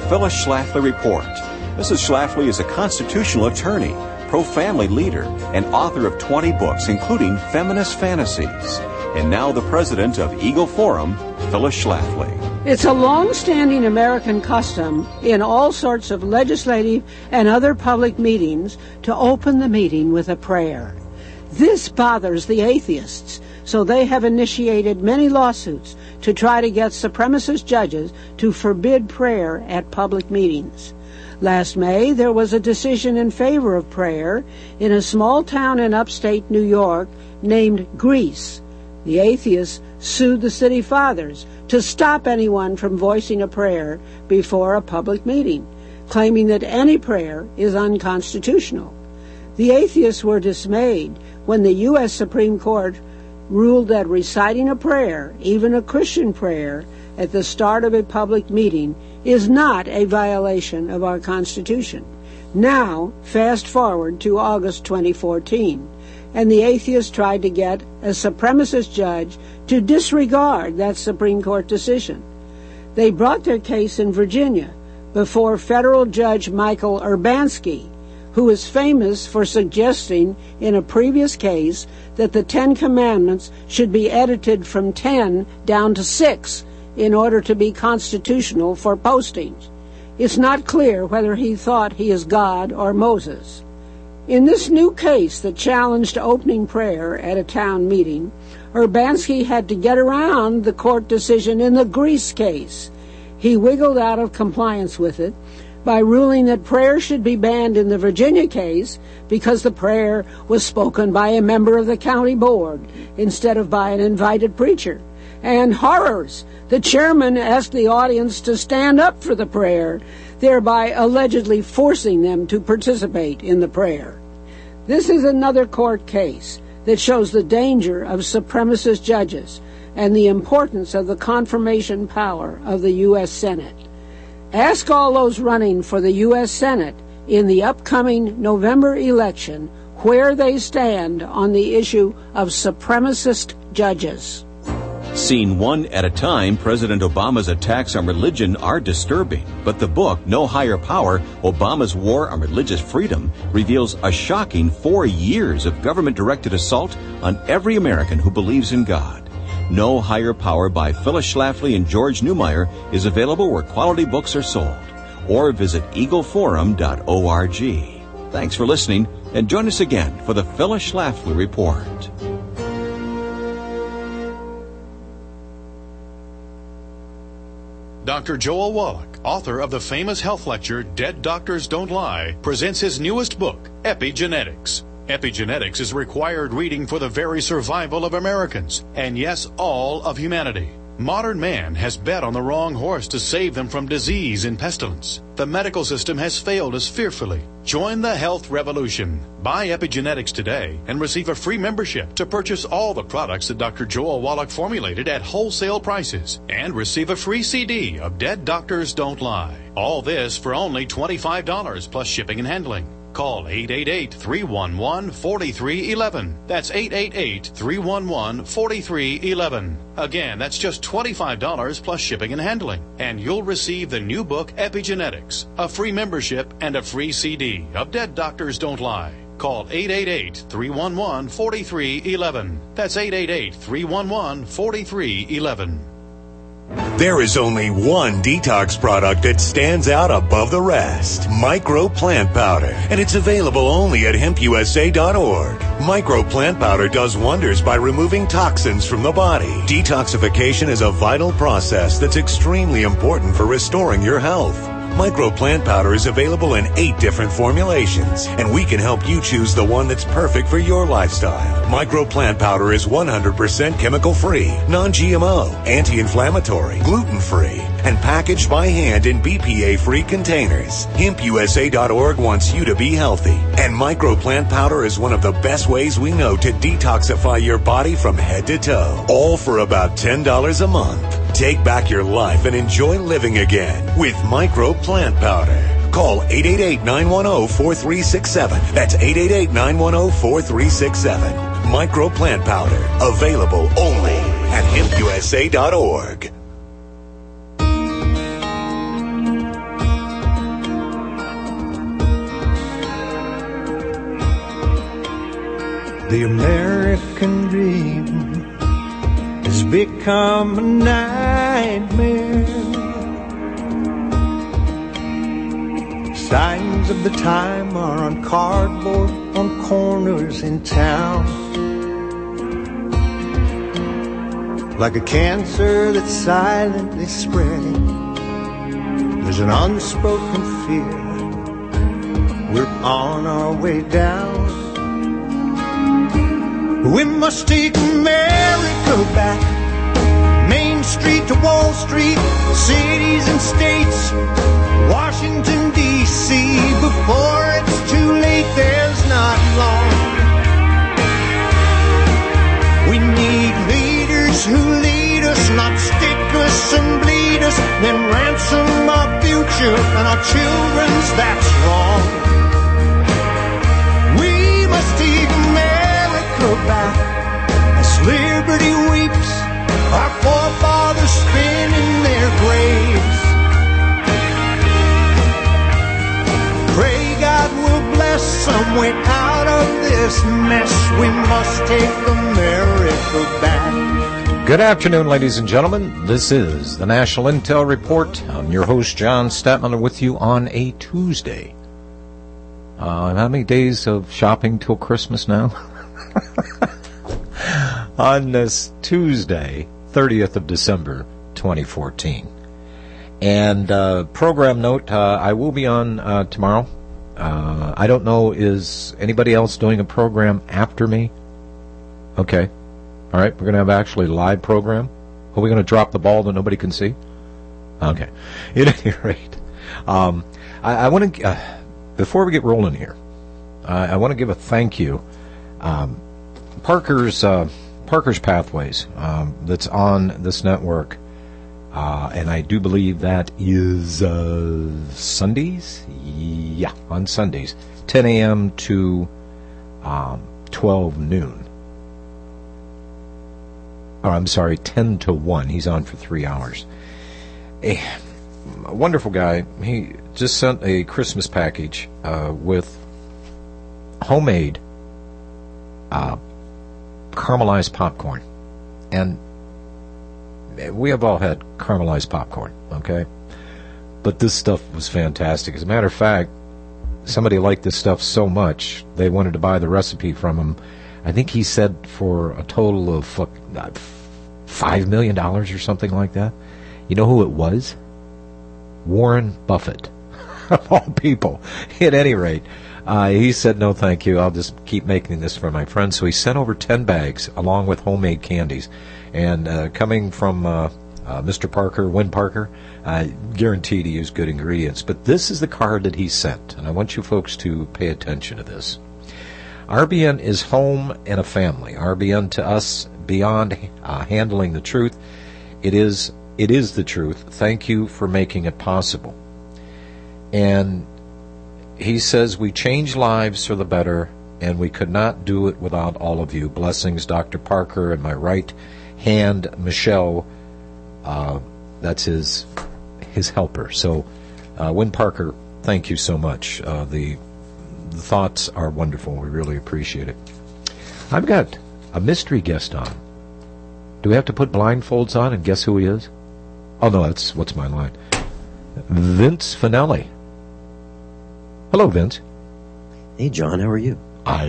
Phyllis Schlafly Report. Mrs. Schlafly is a constitutional attorney, pro-family leader, and author of 20 books, including Feminist Fantasies. And now the president of Eagle Forum, Phyllis Schlafly. It's a long-standing American custom in all sorts of legislative and other public meetings to open the meeting with a prayer. This bothers the atheists, so they have initiated many lawsuits to try to get supremacist judges to forbid prayer at public meetings. Last May, there was a decision in favor of prayer in a small town in upstate New York named Greece. The atheists sued the city fathers to stop anyone from voicing a prayer before a public meeting, claiming that any prayer is unconstitutional. The atheists were dismayed when the U.S. Supreme Court ruled that reciting a prayer, even a Christian prayer, at the start of a public meeting is not a violation of our Constitution. Now, fast forward to August 2014, and the atheists tried to get a supremacist judge to disregard that Supreme Court decision. They brought their case in Virginia before federal Judge Michael Urbanski, who is famous for suggesting in a previous case that the 10 Commandments should be edited from 10 down to 6 in order to be constitutional for postings. It's not clear whether he thought he is God or Moses. In this new case that challenged opening prayer at a town meeting, Urbanski had to get around the court decision in the Greece case. He wiggled out of compliance with it by ruling that prayer should be banned in the Virginia case because the prayer was spoken by a member of the county board instead of by an invited preacher. And horrors! The chairman asked the audience to stand up for the prayer, thereby allegedly forcing them to participate in the prayer. This is another court case that shows the danger of supremacist judges and the importance of the confirmation power of the U.S. Senate. Ask all those running for the U.S. Senate in the upcoming November election where they stand on the issue of supremacist judges. Seen one at a time, President Obama's attacks on religion are disturbing. But the book, No Higher Power, Obama's War on Religious Freedom, reveals a shocking 4 years of government-directed assault on every American who believes in God. No Higher Power by Phyllis Schlafly and George Newmeyer is available where quality books are sold. Or visit eagleforum.org. Thanks for listening, and join us again for the Phyllis Schlafly Report. Dr. Joel Wallach, author of the famous health lecture Dead Doctors Don't Lie, presents his newest book, Epigenetics. Epigenetics is required reading for the very survival of Americans, and yes, all of humanity. Modern man has bet on the wrong horse to save them from disease and pestilence. The medical system has failed us fearfully. Join the health revolution. Buy Epigenetics today and receive a free membership to purchase all the products that Dr. Joel Wallach formulated at wholesale prices and receive a free CD of Dead Doctors Don't Lie. All this for only $25 plus shipping and handling. Call 888-311-4311. That's 888-311-4311. Again, that's just $25 plus shipping and handling. And you'll receive the new book, Epigenetics, a free membership, and a free CD of Dead Doctors Don't Lie. Call 888-311-4311. That's 888-311-4311. There is only one detox product that stands out above the rest. Micro Plant Powder. And it's available only at hempusa.org. Micro Plant Powder does wonders by removing toxins from the body. Detoxification is a vital process that's extremely important for restoring your health. Micro Plant Powder is available in 8 different formulations, and we can help you choose the one that's perfect for your lifestyle. Micro Plant Powder is 100% chemical-free, non-GMO, anti-inflammatory, gluten-free, and packaged by hand in BPA-free containers. HempUSA.org wants you to be healthy, and Micro Plant Powder is one of the best ways we know to detoxify your body from head to toe, all for about $10 a month. Take back your life and enjoy living again with Micro Plant Powder. Call 888-910-4367. That's 888-910-4367. Micro Plant Powder. Available only at hempusa.org. The American dream has become a nightmare. Signs of the time are on cardboard on corners in town. Like a cancer that's silently spreading, there's an unspoken fear. We're on our way down. We must take America back. Main Street to Wall Street, cities and states, Washington, D.C. Before it's too late, there's not long. We need leaders who lead us, not stick us and bleed us, then ransom our future and our children's, that's wrong. We must take America back as liberty weeps, our forefathers spin in their graves. Pray God will bless some way out of this mess. We must take America back. Good afternoon, ladies and gentlemen. This is the National Intel Report. I'm your host, John Statman, with you on a Tuesday. How many days of shopping till Christmas now? On this Tuesday, 30th of December, 2014. And program note, I will be on tomorrow. I don't know, is anybody else doing a program after me? Okay. All right, we're going to have actually a live program. Are we going to drop the ball that nobody can see? Okay. At any rate, I want to, before we get rolling here, I want to give a thank you. Parker's Pathways, that's on this network, and I do believe that is Sundays? Yeah, on Sundays, 10 a.m. to 12 noon. Or, I'm sorry, 10 to 1. He's on for 3 hours. A wonderful guy. He just sent a Christmas package with homemade caramelized popcorn. And we have all had caramelized popcorn, okay? But this stuff was fantastic. As a matter of fact, somebody liked this stuff so much, they wanted to buy the recipe from him. I think he said for a total of $5 million or something like that. You know who it was? Warren Buffett, of all people. At any rate, he said, no, thank you. I'll just keep making this for my friends. So he sent over 10 bags along with homemade candies. And coming from Mr. Parker, Win Parker, guaranteed to use good ingredients. But this is the card that he sent, and I want you folks to pay attention to this. RBN is home and a family. RBN to us, beyond handling the truth, it is the truth. Thank you for making it possible. And he says, we change lives for the better, and we could not do it without all of you. Blessings, Dr. Parker, and my right hand, Michelle. That's his helper. So, Win Parker, thank you so much. The thoughts are wonderful. We really appreciate it. I've got a mystery guest on. Do we have to put blindfolds on and guess who he is? Oh, no, what's my line? Vince Finelli. Hello, Vince. Hey, John, how are you?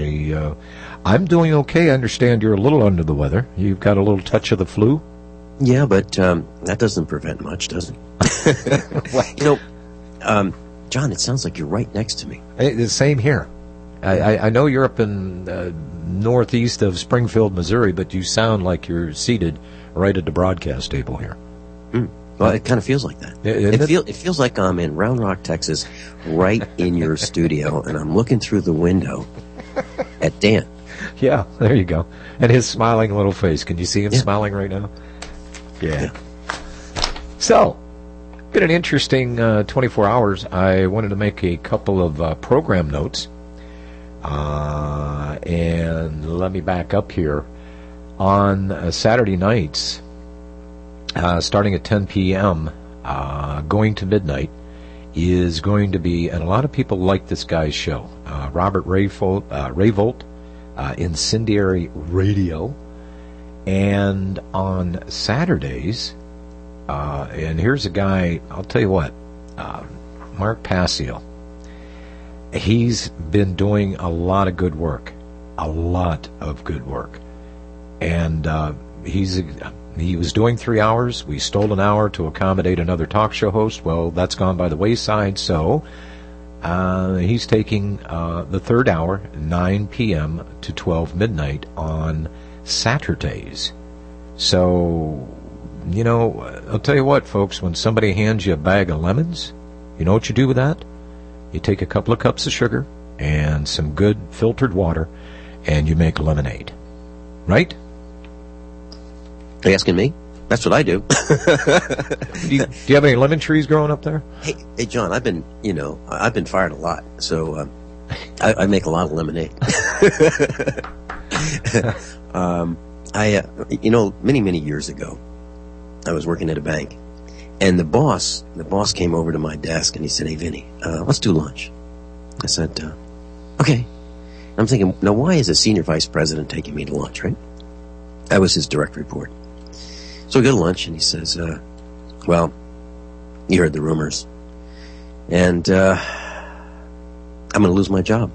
I'm doing okay. I understand you're a little under the weather. You've got a little touch of the flu? Yeah, but that doesn't prevent much, does it? John, it sounds like you're right next to me. The same here. I know you're up in northeast of Springfield, Missouri, but you sound like you're seated right at the broadcast table here. Well, it kind of feels like that. It feels like I'm in Round Rock, Texas, right in your studio, and I'm looking through the window at Dan. Yeah, there you go. And his smiling little face. Can you see him smiling right now? Yeah. So, been an interesting 24 hours. I wanted to make a couple of program notes. And let me back up here. On Saturday nights, starting at 10 p.m., going to midnight, is going to be, and a lot of people like this guy's show, Robert Rayvolt, Incendiary Radio. And on Saturdays, and here's a guy, I'll tell you what, Mark Passio. He's been doing a lot of good work. And he was doing 3 hours. We stole an hour to accommodate another talk show host. Well, that's gone by the wayside, so he's taking the third hour, 9 p.m. to 12 midnight on Saturdays. So, you know, I'll tell you what, folks, when somebody hands you a bag of lemons, you know what you do with that? You take a couple of cups of sugar and some good filtered water, and you make lemonade. Right? Are you asking me? That's what I do. Do you have any lemon trees growing up there? Hey, John, I've been fired a lot, so I make a lot of lemonade. Many years ago, I was working at a bank, and the boss came over to my desk and he said, "Hey, Vinny, let's do lunch." I said, "Okay." I'm thinking, now why is a senior vice president taking me to lunch, right? I was his direct report. So we go to lunch, and he says, "Well, you heard the rumors, and I'm going to lose my job."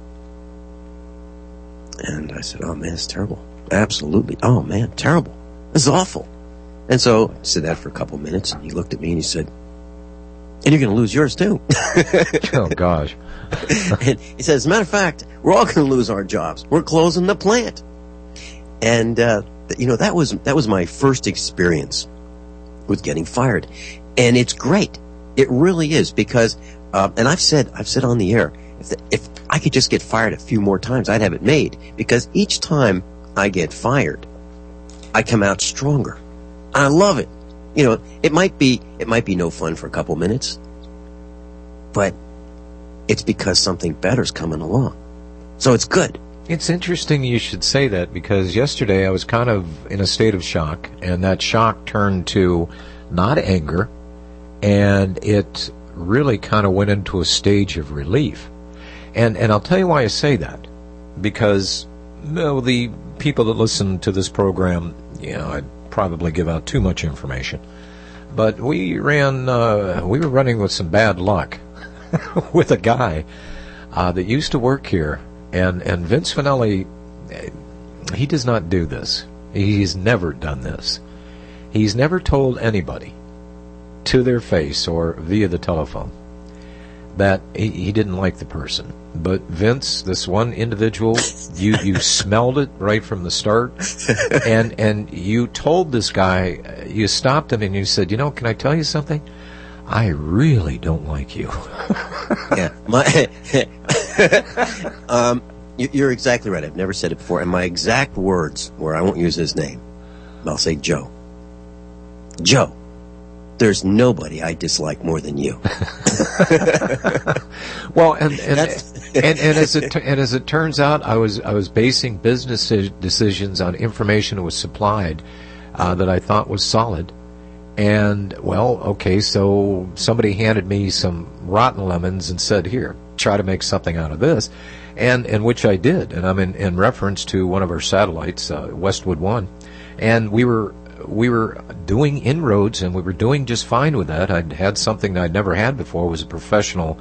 And I said, "Oh man, it's terrible. Absolutely. Oh man, terrible. This is awful." And so I said that for a couple of minutes, and he looked at me and he said, "And you're going to lose yours too." Oh gosh. And he said, "As a matter of fact, we're all going to lose our jobs. We're closing the plant." And that was my first experience with getting fired, and it's great. It really is, because and I've said on the air, if I could just get fired a few more times, I'd have it made, because each time I get fired, I come out stronger. I love it. You know, it might be no fun for a couple minutes, but it's because something better's coming along. So it's good. It's interesting you should say that, because yesterday I was kind of in a state of shock, and that shock turned to not anger, and it really kind of went into a stage of relief. And I'll tell you why I say that. Because the people that listen to this program, I'd probably give out too much information. But we were running with some bad luck with a guy that used to work here. And Vince Finelli, he does not do this. He's never done this. He's never told anybody to their face or via the telephone that he didn't like the person. But Vince, this one individual, you smelled it right from the start, and you told this guy, you stopped him and you said, "Can I tell you something? I really don't like you." Yeah, you're exactly right. I've never said it before, and my exact words were, I won't use his name, I'll say Joe. Joe, there's nobody I dislike more than you. Well, and as it turns out, I was basing business decisions on information that was supplied that I thought was solid. And, well, okay, so somebody handed me some rotten lemons and said, "Here, try to make something out of this," and which I did. And I'm in reference to one of our satellites, Westwood One, and we were doing inroads, and we were doing just fine with that. I'd had something that I'd never had before, was a professional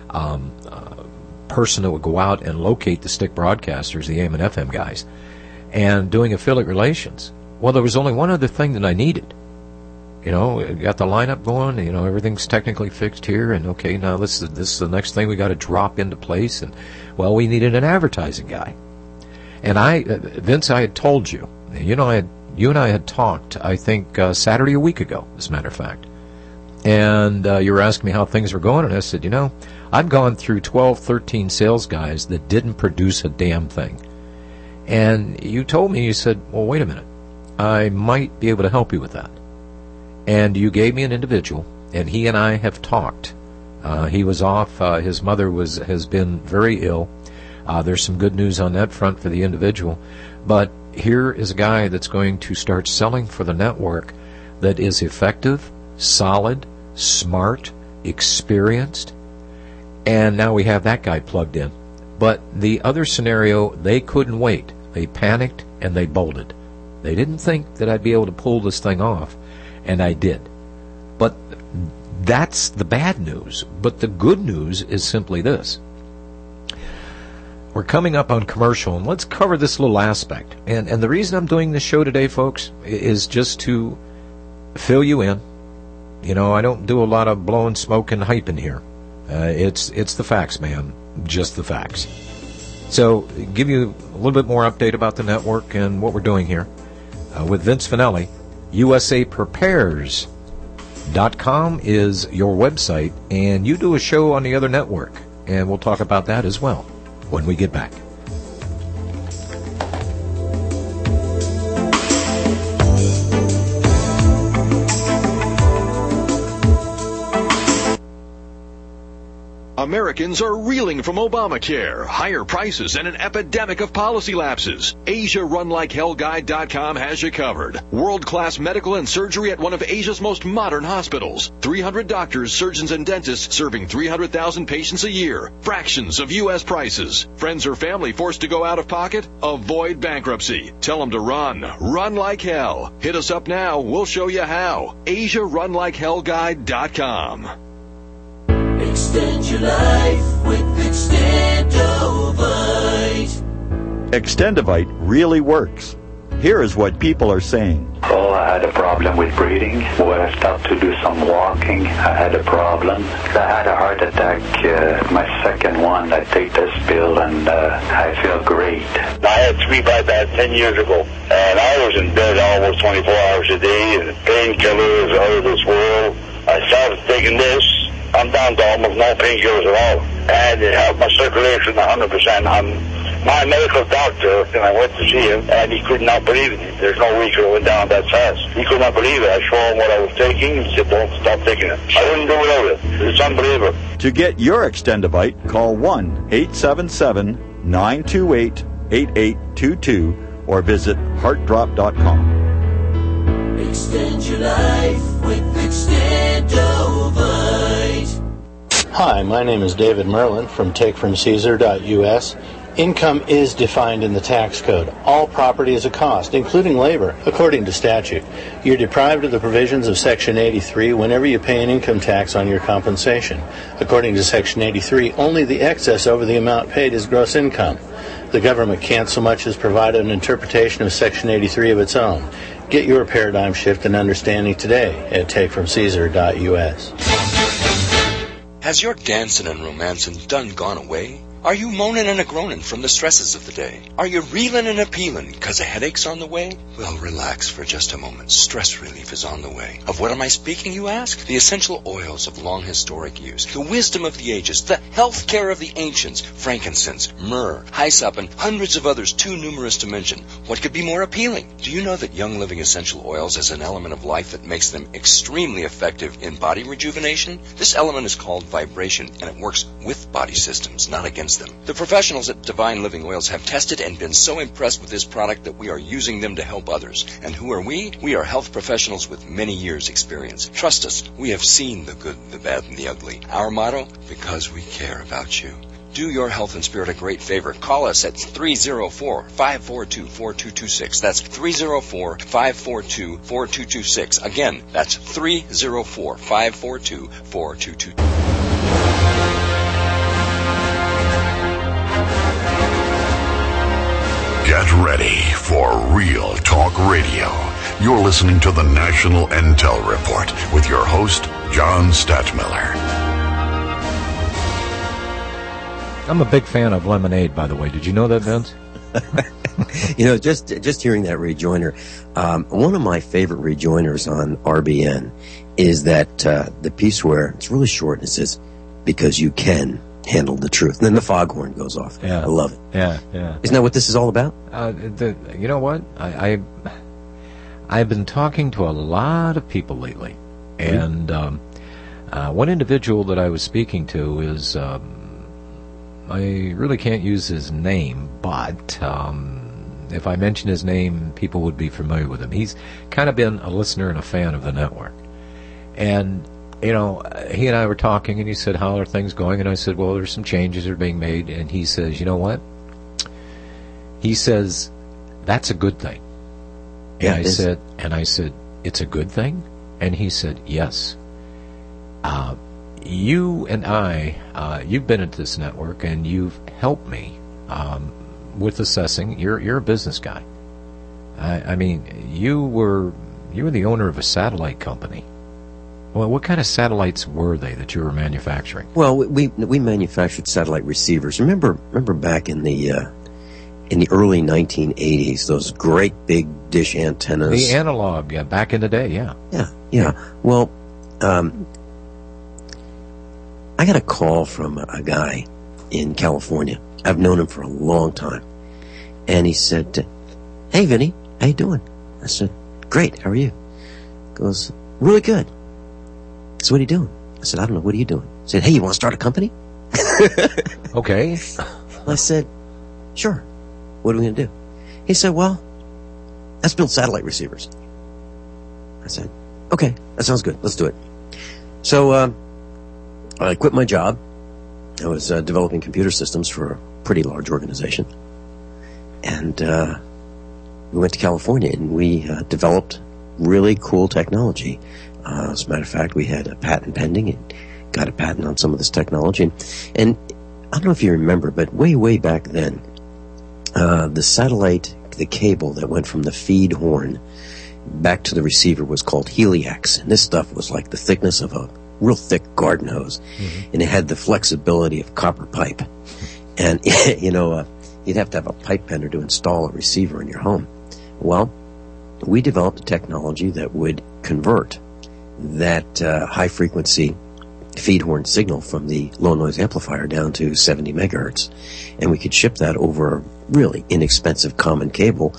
person that would go out and locate the stick broadcasters, the AM and FM guys, and doing affiliate relations. Well, there was only one other thing that I needed. Got the lineup going, everything's technically fixed here, and okay, now this is the next thing we got to drop into place, and, well, we needed an advertising guy. And Vince, I had told you, you and I had talked, I think, Saturday a week ago, as a matter of fact. And you were asking me how things were going, and I said, I've gone through 12, 13 sales guys that didn't produce a damn thing. And you told me, you said, well, wait a minute, I might be able to help you with that. And you gave me an individual, and he and I have talked. He was off. His mother has been very ill. There's some good news on that front for the individual. But here is a guy that's going to start selling for the network that is effective, solid, smart, experienced. And now we have that guy plugged in. But the other scenario, they couldn't wait. They panicked and they bolted. They didn't think that I'd be able to pull this thing off, and I did. But that's the bad news. But the good news is simply this. We're coming up on commercial, and let's cover this little aspect. And the reason I'm doing this show today, folks, is just to fill you in. You know, I don't do a lot of blowing smoke and hype in here. It's the facts, man. Just the facts. So, give you a little bit more update about the network and what we're doing here. With Vince Finelli, USAprepares.com is your website, and you do a show on the other network, and we'll talk about that as well when we get back. Americans are reeling from Obamacare, higher prices, and an epidemic of policy lapses. AsiaRunLikeHellGuide.com has you covered. World-class medical and surgery at one of Asia's most modern hospitals. 300 doctors, surgeons, and dentists serving 300,000 patients a year. Fractions of U.S. prices. Friends or family forced to go out of pocket? Avoid bankruptcy. Tell them to run. Run like hell. Hit us up now. We'll show you how. AsiaRunLikeHellGuide.com. Extend your life with Extendovite. Extendovite really works. Here is what people are saying. Oh, I had a problem with breathing. When I started to do some walking, I had a problem. I had a heart attack, my second one. I take this pill and I feel great. I had 3 bypass 10 years ago, and I was in bed almost 24 hours a day, and painkillers out of this world. I started taking this. I'm down to almost no painkillers at all. And it helped my circulation 100%. My medical doctor, and I went to see him, and he could not believe it. There's no way it went down that fast. He could not believe it. I showed him what I was taking. He said, don't stop taking it. I wouldn't do without it. It's unbelievable. To get your Extendovite, call 1-877-928-8822 or visit heartdrop.com. Extend your life with Extendovite. Hi, my name is David Merlin from TakeFromCaesar.us. Income is defined in the tax code. All property is a cost, including labor, according to statute. You're deprived of the provisions of Section 83 whenever you pay an income tax on your compensation. According to Section 83, only the excess over the amount paid is gross income. The government can't so much as provide an interpretation of Section 83 of its own. Get your paradigm shift and understanding today at TakeFromCaesar.us. Has your dancing and romancing done gone away? Are you moaning and a-groaning from the stresses of the day? Are you reeling and a-peeling because a headache's on the way? Well, relax for just a moment. Stress relief is on the way. Of what am I speaking, you ask? The essential oils of long historic use, the wisdom of the ages, the health care of the ancients, frankincense, myrrh, hyssop, and hundreds of others too numerous to mention. What could be more appealing? Do you know that Young Living essential oils has an element of life that makes them extremely effective in body rejuvenation? This element is called vibration, and it works with body systems, not against them. The professionals at Divine Living Oils have tested and been so impressed with this product that we are using them to help others. And who are we? We are health professionals with many years' experience. Trust us, we have seen the good, the bad, and the ugly. Our motto? Because we care about you. Do your health and spirit a great favor. Call us at 304-542-4226. That's 304-542-4226. Again, that's 304-542-4226. Get ready for Real Talk Radio. You're listening to the National Intel Report with your host, John Stadtmiller. I'm a big fan of lemonade, by the way. Did you know that, Vince? You know, just hearing that rejoinder, one of my favorite rejoinders on RBN is that the piece where it's really short and it says, because you can handle the truth. And then the foghorn goes off. Yeah. I love it. Yeah. Isn't that what this is all about? You know what? I've been talking to a lot of people lately. And one individual that I was speaking to is, I really can't use his name, but if I mention his name, people would be familiar with him. He's kind of been a listener and a fan of the network. And you know, he and I were talking, and he said, how are things going? And I said, well, there's some changes that are being made. And he says, you know what? He says, that's a good thing. Yeah, and I said, it's a good thing? And he said, yes. You and I, you've been at this network, and you've helped me with assessing. You're a business guy. I mean, you were the owner of a satellite company. Well, what kind of satellites were they that you were manufacturing? Well, we manufactured satellite receivers. Remember back in the early 1980s, those great big dish antennas. The analog, yeah, back in the day, yeah. Yeah. Well, I got a call from a guy in California. I've known him for a long time. And he said, "Hey, Vinny, how you doing?" I said, "Great, how are you?" He goes, "Really good." So what are you doing? I said, "I don't know, what are you doing?" He said, "Hey, you want to start a company?" Okay. I said, "Sure. What are we going to do?" He said, "Well, let's build satellite receivers." I said, "Okay, that sounds good. Let's do it." So I quit my job. I was developing computer systems for a pretty large organization. And we went to California, and we developed really cool technology. As a matter of fact, we had a patent pending and got a patent on some of this technology. And I don't know if you remember, but way back then, the satellite, the cable that went from the feed horn back to the receiver was called Heliax. And this stuff was like the thickness of a real thick garden hose. Mm-hmm. And it had the flexibility of copper pipe. And, you'd have to have a pipe bender to install a receiver in your home. Well, we developed a technology that would convert that high-frequency feed horn signal from the low-noise amplifier down to 70 megahertz. And we could ship that over a really inexpensive common cable,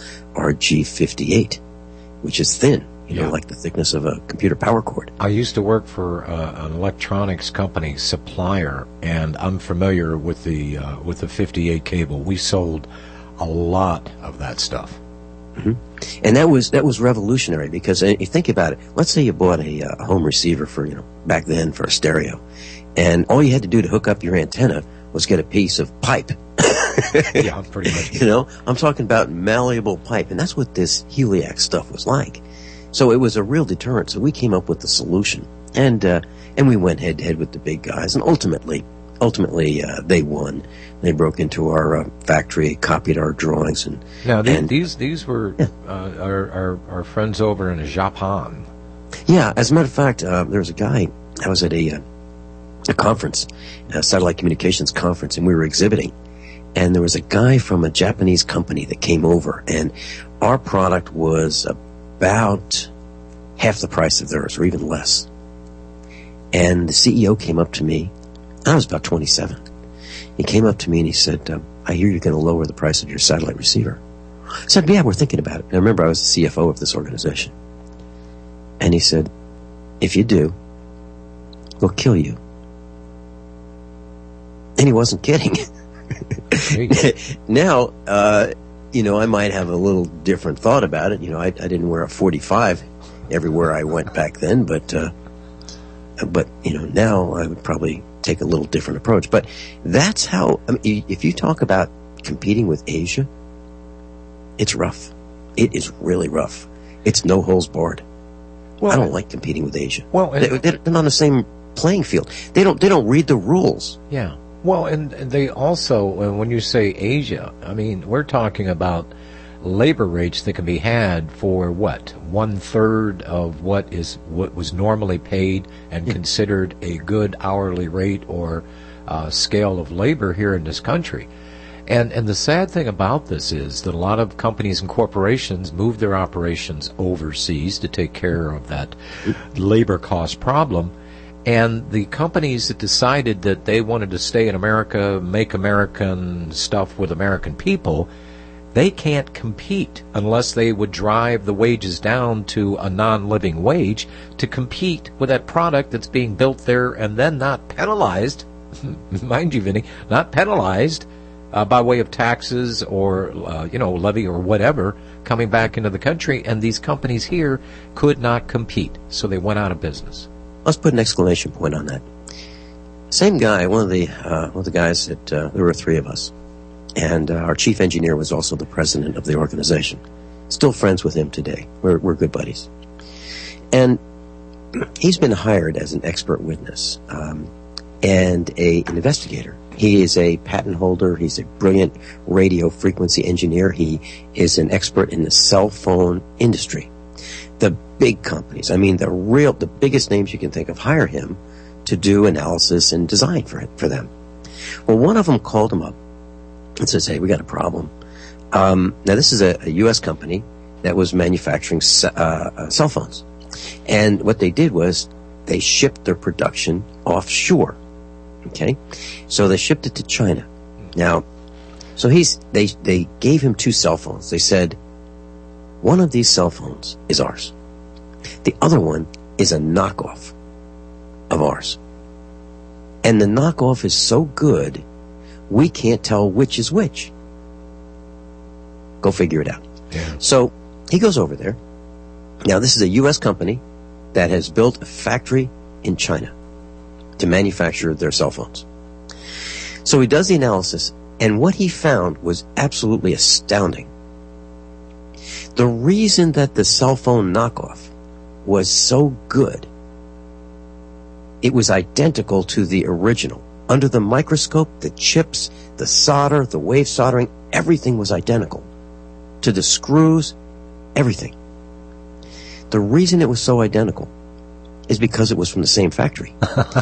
RG58, which is thin, like the thickness of a computer power cord. I used to work for an electronics company supplier, and I'm familiar with the 58 cable. We sold a lot of that stuff. Mm-hmm. And that was revolutionary, because you think about it. Let's say you bought a home receiver for, back then for a stereo, and all you had to do to hook up your antenna was get a piece of pipe. Yeah, pretty much. I'm talking about malleable pipe, and that's what this Heliax stuff was like. So it was a real deterrent. So we came up with the solution, and we went head to head with the big guys, and ultimately they won. They broke into our factory, copied our drawings, and now these were our friends over in Japan. Yeah, as a matter of fact, there was a guy. I was at a conference, a satellite communications conference, and we were exhibiting. And there was a guy from a Japanese company that came over, and our product was about half the price of theirs, or even less. And the CEO came up to me. I was about 27. He came up to me and he said, "I hear you're going to lower the price of your satellite receiver." I said, "Yeah, we're thinking about it." And I remember I was the CFO of this organization. And he said, "If you do, we'll kill you." And he wasn't kidding. Now, I might have a little different thought about it. I didn't wear a 45 everywhere I went back then, but now I would probably take a little different approach. But that's how, if you talk about competing with Asia, it's rough. It is really rough. It's no holes barred. Well, I don't like competing with Asia. Well, they're on the same playing field. They don't read the rules. Yeah. Well, and they also, when you say Asia, we're talking about labor rates that can be had for what? 1/3 of what was normally paid and considered a good hourly rate or scale of labor here in this country. And the sad thing about this is that a lot of companies and corporations move their operations overseas to take care of that labor cost problem. And the companies that decided that they wanted to stay in America, make American stuff with American people, they can't compete unless they would drive the wages down to a non-living wage to compete with that product that's being built there and then not penalized, mind you, Vinny, not penalized by way of taxes or, levy or whatever coming back into the country. And these companies here could not compete, so they went out of business. Let's put an exclamation point on that. Same guy, one of the guys that there were three of us, And our chief engineer was also the president of the organization. Still friends with him today. We're good buddies. And he's been hired as an expert witness and an investigator. He is a patent holder. He's a brilliant radio frequency engineer. He is an expert in the cell phone industry. The big companies, I mean the biggest names you can think of, hire him to do analysis and design for them. Well, one of them called him up and says, hey, we got a problem. Now, this is a U.S. company that was manufacturing cell phones. And what they did was they shipped their production offshore. Okay? So they shipped it to China. Now, so they gave him 2 cell phones. They said, one of these cell phones is ours. The other one is a knockoff of ours. And the knockoff is so good, we can't tell which is which. Go figure it out. Yeah. So he goes over there. Now, this is a U.S. company that has built a factory in China to manufacture their cell phones. So he does the analysis, and what he found was absolutely astounding. The reason that the cell phone knockoff was so good, it was identical to the original. Under the microscope, the chips, the solder, the wave soldering, everything was identical. To the screws, everything. The reason it was so identical is because it was from the same factory.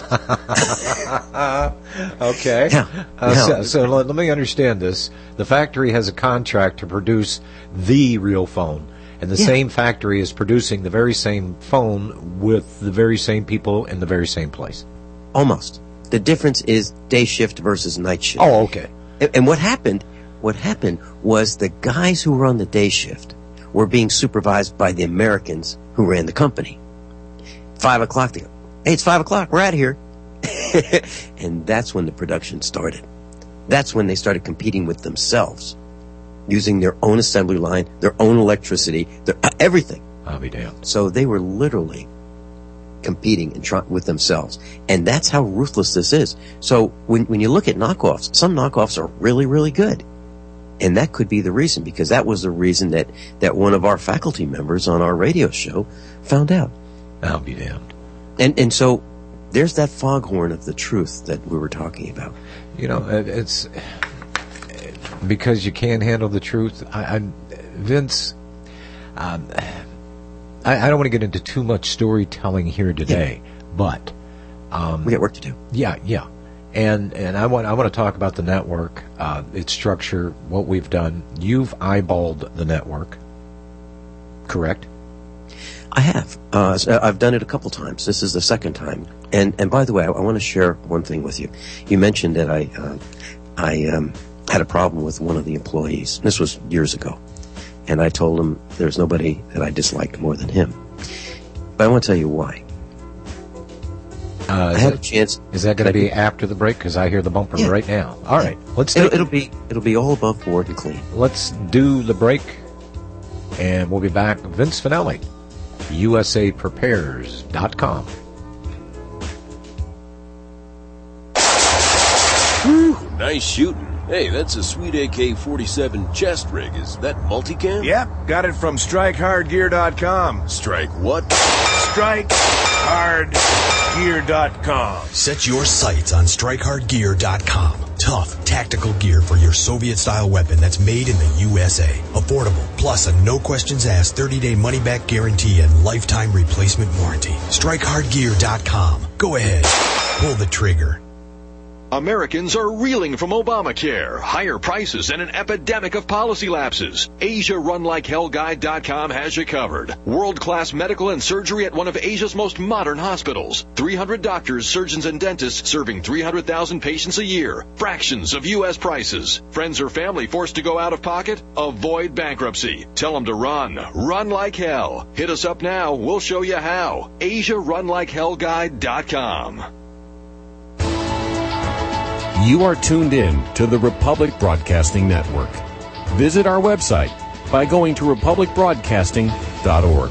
Okay. Yeah. So let me understand this. The factory has a contract to produce the real phone, and the same factory is producing the very same phone with the very same people in the very same place. Almost. The difference is day shift versus night shift. Oh, okay. And what happened was the guys who were on the day shift were being supervised by the Americans who ran the company. 5 o'clock, they go, hey, it's 5 o'clock, we're out of here. And that's when the production started. That's when they started competing with themselves, using their own assembly line, their own electricity, everything. I'll be damned. So they were literally competing and with themselves. And that's how ruthless this is. So when you look at knockoffs, some knockoffs are really, really good. And that could be the reason, because that was the reason that one of our faculty members on our radio show found out. I'll be damned. And so there's that foghorn of the truth that we were talking about. You know, it's because you can't handle the truth. Vince, I don't want to get into too much storytelling here today, but we got work to do. Yeah. And I want to talk about the network, its structure, what we've done. You've eyeballed the network, correct? I have. I've done it a couple times. This is the second time. And by the way, I want to share one thing with you. You mentioned that I had a problem with one of the employees. This was years ago. And I told him there's nobody that I disliked more than him. But I want to tell you why. I had a chance. Is that going to be after the break? Because I hear the bumper right now. All right, let's. It'll be all above board and clean. Let's do the break, and we'll be back. Vince Finelli, USAPrepares.com. Whew, nice shooting. Hey, that's a sweet AK-47 chest rig. Is that multicam? Yep, got it from StrikeHardGear.com. Strike what? StrikeHardGear.com. Set your sights on StrikeHardGear.com. Tough, tactical gear for your Soviet-style weapon that's made in the USA. Affordable, plus a no-questions-asked 30-day money-back guarantee and lifetime replacement warranty. StrikeHardGear.com. Go ahead. Pull the trigger. Americans are reeling from Obamacare, higher prices, and an epidemic of policy lapses. AsiaRunLikeHellGuide.com has you covered. World-class medical and surgery at one of Asia's most modern hospitals. 300 doctors, surgeons, and dentists serving 300,000 patients a year. Fractions of U.S. prices. Friends or family forced to go out of pocket? Avoid bankruptcy. Tell them to run. Run like hell. Hit us up now. We'll show you how. AsiaRunLikeHellGuide.com. You are tuned in to the Republic Broadcasting Network. Visit our website by going to republicbroadcasting.org.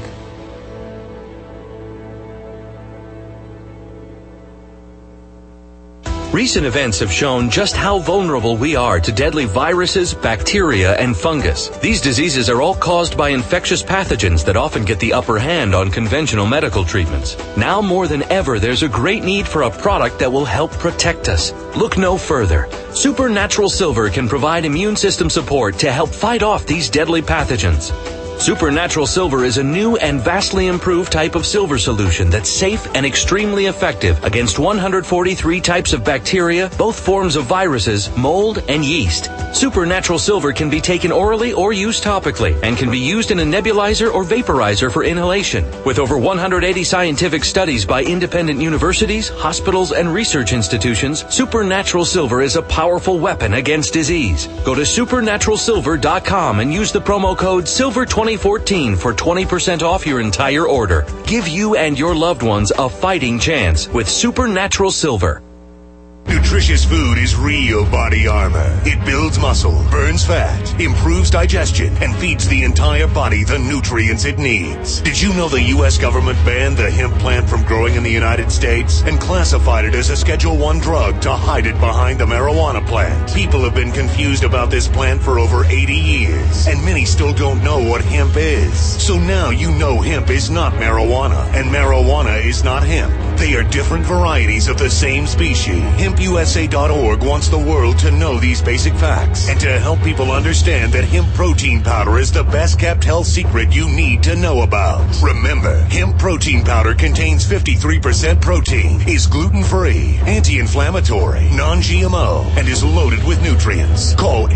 Recent events have shown just how vulnerable we are to deadly viruses, bacteria, and fungus. These diseases are all caused by infectious pathogens that often get the upper hand on conventional medical treatments. Now more than ever, there's a great need for a product that will help protect us. Look no further. Supernatural Silver can provide immune system support to help fight off these deadly pathogens. Supernatural Silver is a new and vastly improved type of silver solution that's safe and extremely effective against 143 types of bacteria, both forms of viruses, mold, and yeast. Supernatural Silver can be taken orally or used topically and can be used in a nebulizer or vaporizer for inhalation. With over 180 scientific studies by independent universities, hospitals, and research institutions, Supernatural Silver is a powerful weapon against disease. Go to supernaturalsilver.com and use the promo code SILVER2014 for 20% off your entire order. Give you and your loved ones a fighting chance with Supernatural Silver. Nutritious food is real body armor. It builds muscle, burns fat, improves digestion, and feeds the entire body the nutrients it needs. Did you know the U.S. government banned the hemp plant from growing in the United States and classified it as a Schedule I drug to hide it behind the marijuana plant? People have been confused about this plant for over 80 years, and many still don't know what hemp is. So now you know hemp is not marijuana, and marijuana is not hemp. They are different varieties of the same species. HempUSA.org wants the world to know these basic facts and to help people understand that hemp protein powder is the best kept health secret you need to know about. Remember, hemp protein powder contains 53% protein, is gluten-free, anti-inflammatory, non-GMO, and is loaded with nutrients. Call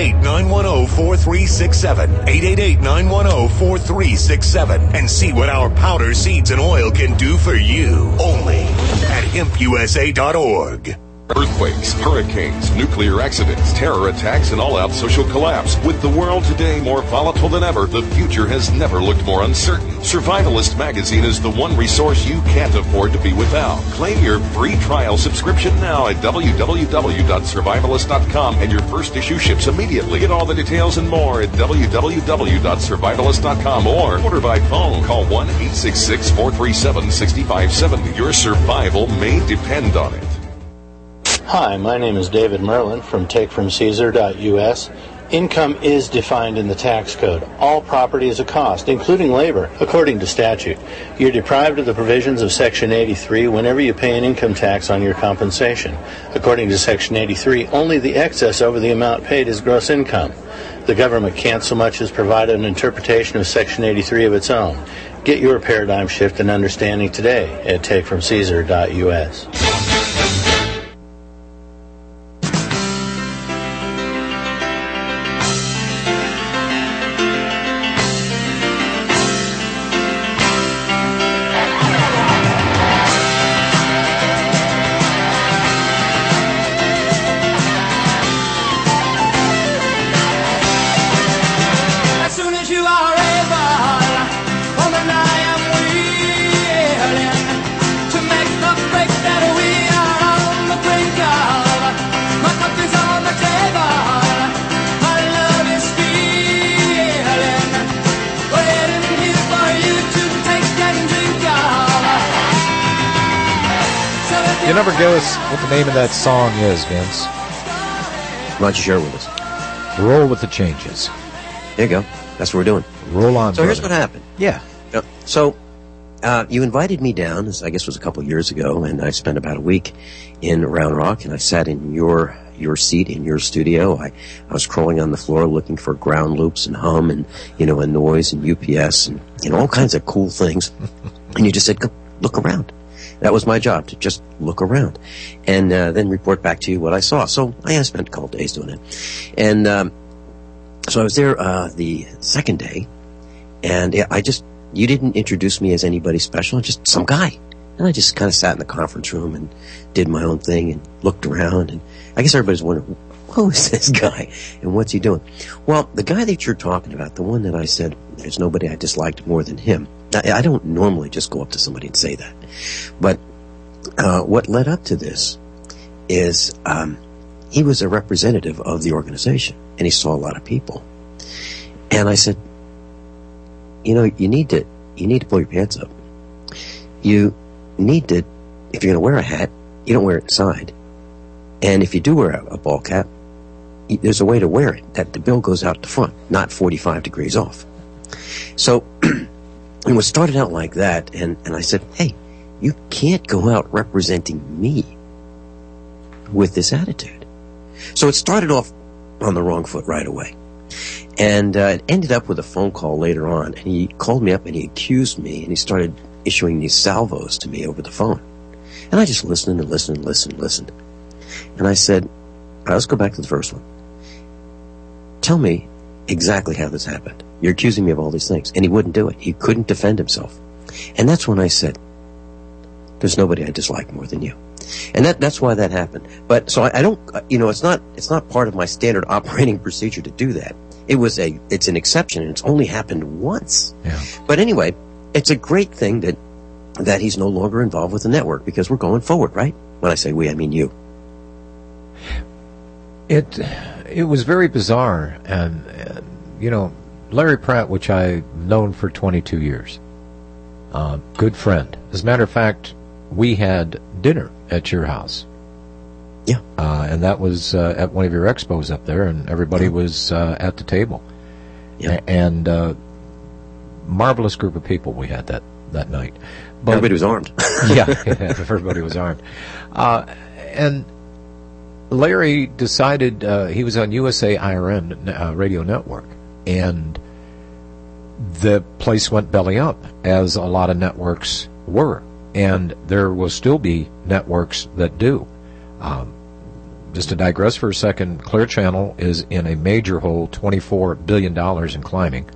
888-910-4367, 888-910-4367, and see what our powder, seeds, and oil can do for you. Only at HempUSA.org. Earthquakes, hurricanes, nuclear accidents, terror attacks, and all-out social collapse. With the world today more volatile than ever, the future has never looked more uncertain. Survivalist magazine is the one resource you can't afford to be without. Claim your free trial subscription now at www.survivalist.com, and your first issue ships immediately. Get all the details and more at www.survivalist.com or order by phone. Call 1-866-437-6570. Your survival may depend on it. Hi, my name is David Merlin from TakeFromCaesar.us. Income is defined in the tax code. All property is a cost, including labor, according to statute. You're deprived of the provisions of Section 83 whenever you pay an income tax on your compensation. According to Section 83, only the excess over the amount paid is gross income. The government can't so much as provide an interpretation of Section 83 of its own. Get your paradigm shift and understanding today at TakeFromCaesar.us. You never give us what the name of that song is, Vince. Why don't you share it with us? Roll with the changes. There you go. That's what we're doing. Roll on. So brother. Here's what happened. Yeah. So you invited me down, I guess it was a couple of years ago, and I spent about a week in Round Rock, and I sat in your seat in your studio. I was crawling on the floor looking for ground loops and hum and, and noise and UPS and, all kinds of cool things. And you just said, go look around. That was my job, to just look around and then report back to you what I saw. So I spent a couple of days doing it. And so I was there the second day, and you didn't introduce me as anybody special, just some guy. And I just kind of sat in the conference room and did my own thing and looked around. And I guess everybody's wondering, who is this guy and what's he doing? Well, the guy that you're talking about, the one that I said, there's nobody I disliked more than him. I don't normally just go up to somebody and say that. But what led up to this is he was a representative of the organization, and he saw a lot of people. And I said, you need to pull your pants up. You need to, if you're going to wear a hat, you don't wear it inside. And if you do wear a ball cap, there's a way to wear it that the bill goes out the front, not 45 degrees off. So it was started out like that, and I said, hey, you can't go out representing me with this attitude. So it started off on the wrong foot right away. And it ended up with a phone call later on, and he called me up and he accused me, and he started issuing these salvos to me over the phone. And I just listened and listened and listened and listened. And I said, all right, let's go back to the first one. Tell me exactly how this happened. You're accusing me of all these things. And he wouldn't do it. He couldn't defend himself. And that's when I said, there's nobody I dislike more than you. And that's why that happened. But so I don't, it's not part of my standard operating procedure to do that. It's an exception, and it's only happened once. Yeah. But anyway, it's a great thing that he's no longer involved with the network, because we're going forward, right? When I say we, I mean you. It was very bizarre, and Larry Pratt, which I've known for 22 years, good friend. As a matter of fact, we had dinner at your house. Yeah. And that was at one of your expos up there, and everybody was at the table. Yeah. And marvelous group of people we had that night. But everybody was armed. Yeah, everybody was armed. And Larry decided he was on USA IRN radio network, and the place went belly up, as a lot of networks were, and there will still be networks that do. Just to digress for a second, Clear Channel is in a major hole, $24 billion and climbing.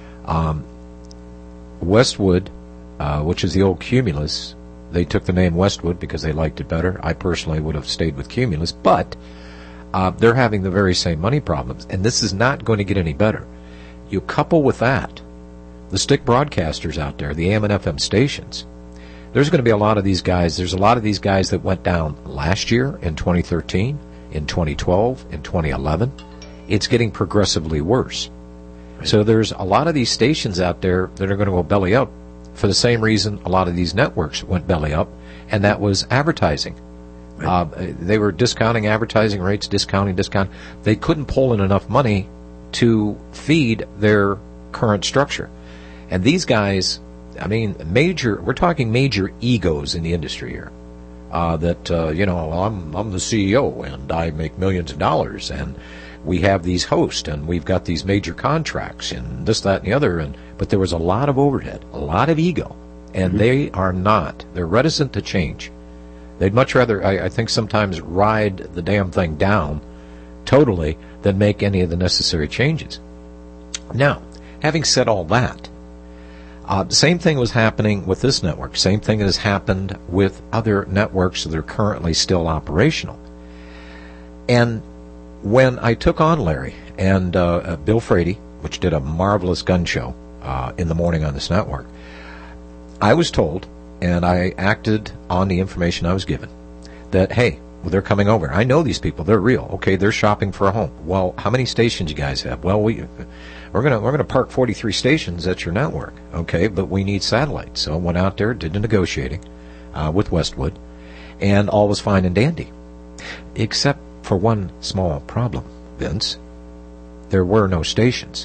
Westwood, which is the old Cumulus, they took the name Westwood because they liked it better. I personally would have stayed with Cumulus, but they're having the very same money problems, and this is not going to get any better. You couple with that the stick broadcasters out there, the AM and FM stations. There's going to be a lot of these guys. There's a lot of these guys that went down last year, in 2013, in 2012, in 2011. It's getting progressively worse. Right. So there's a lot of these stations out there that are going to go belly up for the same reason a lot of these networks went belly up, and that was advertising. Right. They were discounting advertising rates, discounting. They couldn't pull in enough money to feed their current structure. And these guys, we're talking major egos in the industry here. I'm the CEO and I make millions of dollars, and we have these hosts and we've got these major contracts and this, that, and the other. But there was a lot of overhead, a lot of ego, and they're reticent to change. They'd much rather, I think, sometimes ride the damn thing down totally than make any of the necessary changes. Now, having said all that, the same thing was happening with this network. Same thing has happened with other networks that are currently still operational. And when I took on Larry and Bill Frady, which did a marvelous gun show in the morning on this network, I was told, and I acted on the information I was given, that, hey, they're coming over. I know these people. They're real. Okay, they're shopping for a home. Well, how many stations you guys have? Well, we're gonna park 43 stations at your network. Okay, but we need satellite. So I went out there, did the negotiating with Westwood, and all was fine and dandy, except for one small problem, Vince. There were no stations.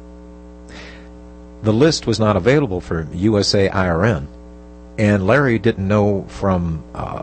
The list was not available for USA IRN, and Larry didn't know from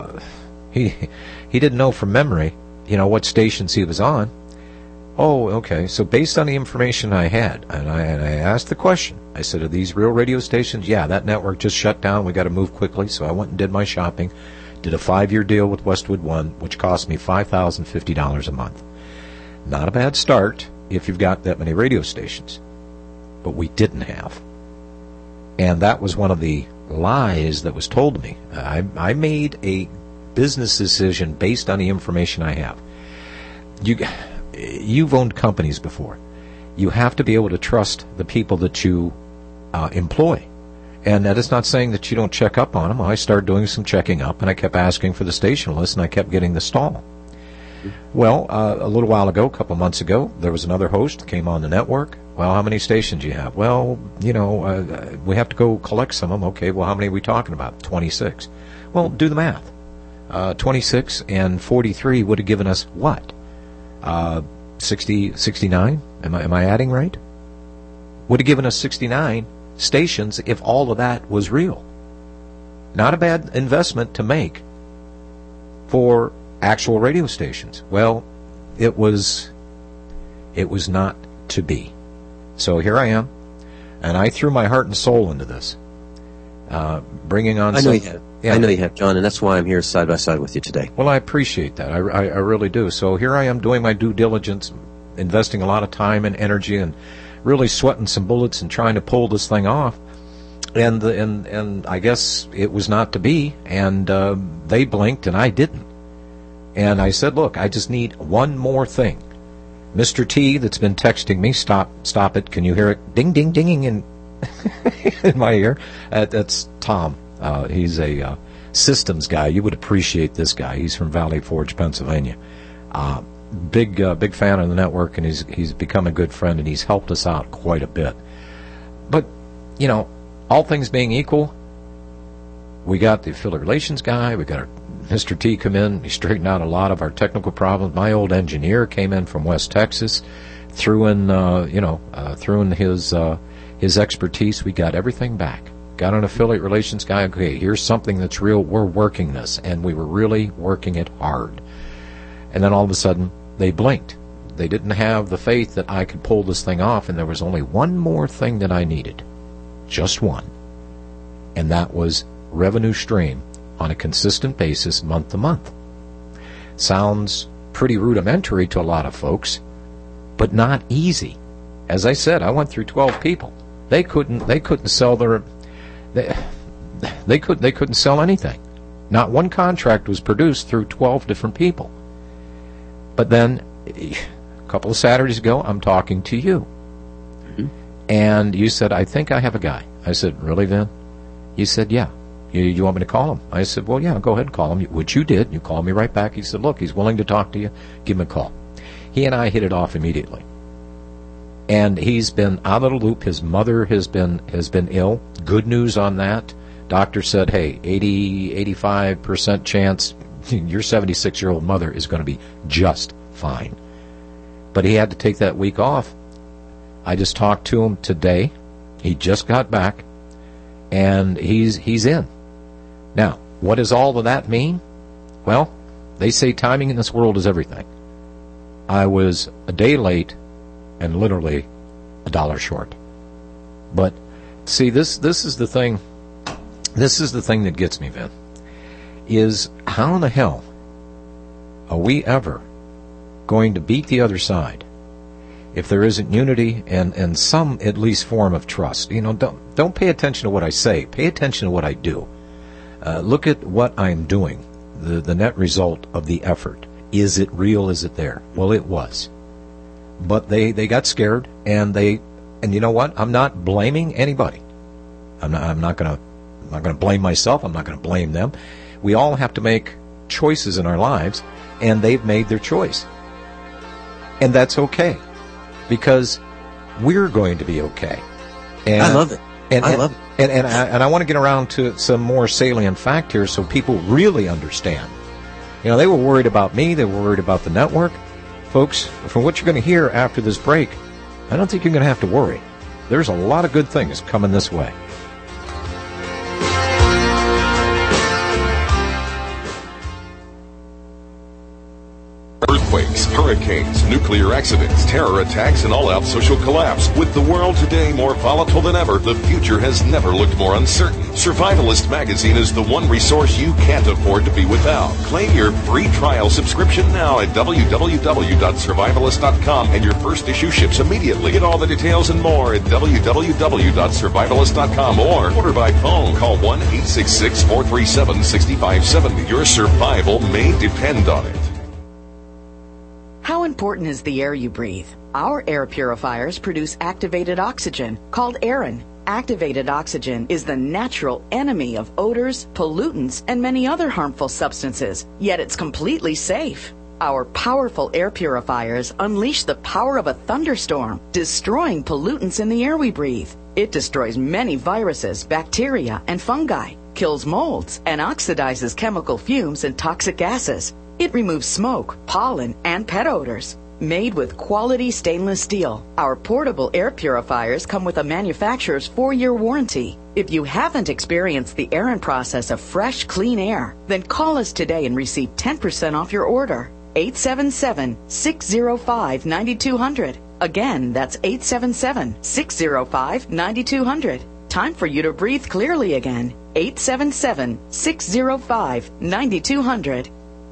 he didn't know from memory, what stations he was on. Oh, okay. So based on the information I had, and I asked the question, I said, are these real radio stations? Yeah, that network just shut down. We got to move quickly. So I went and did my shopping, did a 5-year deal with Westwood One, which cost me $5,050 a month. Not a bad start if you've got that many radio stations. But we didn't have. And that was one of the lies that was told to me. I made a business decision based on the information I have. You've owned companies before. You have to be able to trust the people that you employ. And that is not saying that you don't check up on them. I started doing some checking up, and I kept asking for the station list, and I kept getting the stall. Well, a little while ago, a couple months ago, there was another host that came on the network. Well, how many stations do you have? Well, we have to go collect some of them. Okay, well, how many are we talking about? 26. Well, do the math. 26 and 43 would have given us what? 69? Am I adding right? Would have given us 69 stations if all of that was real. Not a bad investment to make for actual radio stations. Well, it was not to be. So here I am, and I threw my heart and soul into this, bringing on. I know you have, John, and that's why I'm here side by side with you today. Well, I appreciate that. I really do. So here I am doing my due diligence, investing a lot of time and energy, and really sweating some bullets and trying to pull this thing off. And I guess it was not to be, and they blinked and I didn't. And I said, look, I just need one more thing. Mr. T that's been texting me, stop it, can you hear it? Ding, ding, dinging in my ear. That's Tom. He's a systems guy. You would appreciate this guy. He's from Valley Forge, Pennsylvania. Big fan of the network, and he's become a good friend, and he's helped us out quite a bit. But, you know, all things being equal, we got the affiliate relations guy, we got our Mr. T come in, he straightened out a lot of our technical problems. My old engineer came in from West Texas, threw in his expertise. We got everything back. Got an affiliate relations guy. Okay, here's something that's real. We're working this, and we were really working it hard. And then all of a sudden, they blinked. They didn't have the faith that I could pull this thing off, and there was only one more thing that I needed. Just one. And that was revenue stream on a consistent basis, month to month. Sounds pretty rudimentary to a lot of folks, but not easy. As I said, I went through 12 people. They couldn't sell they couldn't sell anything. Not one contract was produced through 12 different people. But then a couple of Saturdays ago, I'm talking to you. Mm-hmm. And you said, I think I have a guy. I said, really, Vin? You said, yeah. You want me to call him? I said, well, yeah, go ahead and call him, which you did. You called me right back. He said, look, he's willing to talk to you. Give him a call. He and I hit it off immediately. And he's been out of the loop. His mother has been ill. Good news on that. Doctor said, hey, 85% chance your 76-year-old mother is going to be just fine. But he had to take that week off. I just talked to him today. He just got back, and he's in. Now, what does all of that mean? Well, they say timing in this world is everything. I was a day late and literally $1 short. But see, this is the thing. This is the thing that gets me, Vin. Is how in the hell are we ever going to beat the other side if there isn't unity and some at least form of trust? You know, don't pay attention to what I say. Pay attention to what I do. Look at what I'm doing. The net result of the effort. Is it real? Is it there? Well, it was. But they got scared, and you know what? I'm not blaming anybody. I'm not going to blame myself. I'm not going to blame them. We all have to make choices in our lives, and they've made their choice. And that's okay, because we're going to be okay. And I love it. I love it. And I want to get around to some more salient fact here so people really understand. You know, they were worried about me. They were worried about the network. Folks, from what you're going to hear after this break, I don't think you're going to have to worry. There's a lot of good things coming this way. Earthquakes, hurricanes, nuclear accidents, terror attacks, and all-out social collapse. With the world today more volatile than ever, the future has never looked more uncertain. Survivalist Magazine is the one resource you can't afford to be without. Claim your free trial subscription now at www.survivalist.com, and your first issue ships immediately. Get all the details and more at www.survivalist.com or order by phone. Call 1-866-437-6570. Your survival may depend on it. How important is the air you breathe? Our air purifiers produce activated oxygen, called Aeron. Activated oxygen is the natural enemy of odors, pollutants, and many other harmful substances, yet it's completely safe. Our powerful air purifiers unleash the power of a thunderstorm, destroying pollutants in the air we breathe. It destroys many viruses, bacteria, and fungi. kills molds and oxidizes chemical fumes and toxic gases. It removes smoke, pollen, and pet odors. Made with quality stainless steel, our portable air purifiers come with a manufacturer's 4-year warranty. If you haven't experienced the Aaron process of fresh, clean air, then call us today and receive 10% off your order. 877-605-9200. Again, that's 877-605-9200. Time for you to breathe clearly again. 877-605-9200.